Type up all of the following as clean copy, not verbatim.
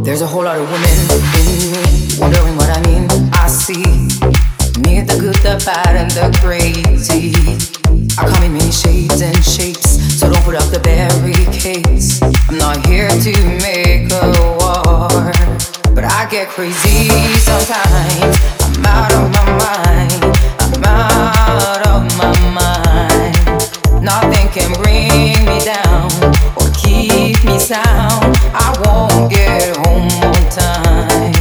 There's a whole lot of women in me, wondering what I mean. I see me, the good, the bad, and the crazy. I come in many shades and shapes, so don't put up the barricades. I'm not here to make a war, but I get crazy sometimes. I'm out of my mind, I'm out of my mind. Nothing can bring me down or keep me sound. I won't get home on time.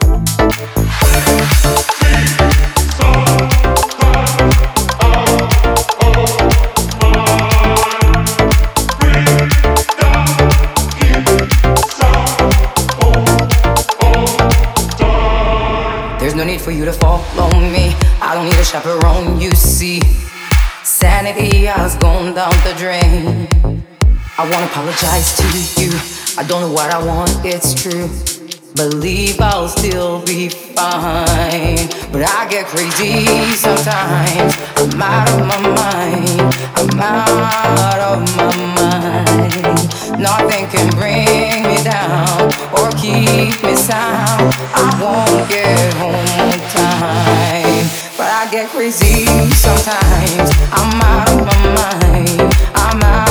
There's no need for you to follow me. I don't need a chaperone, you see. Sanity has gone down the drain. I won't apologize to you. I don't know what I want, it's true. Believe I'll still be fine. But I get crazy sometimes. I'm out of my mind, I'm out of my mind. Nothing can bring me down or keep me sound. I won't get home on time, but I get crazy sometimes. I'm out of my mind, I'm out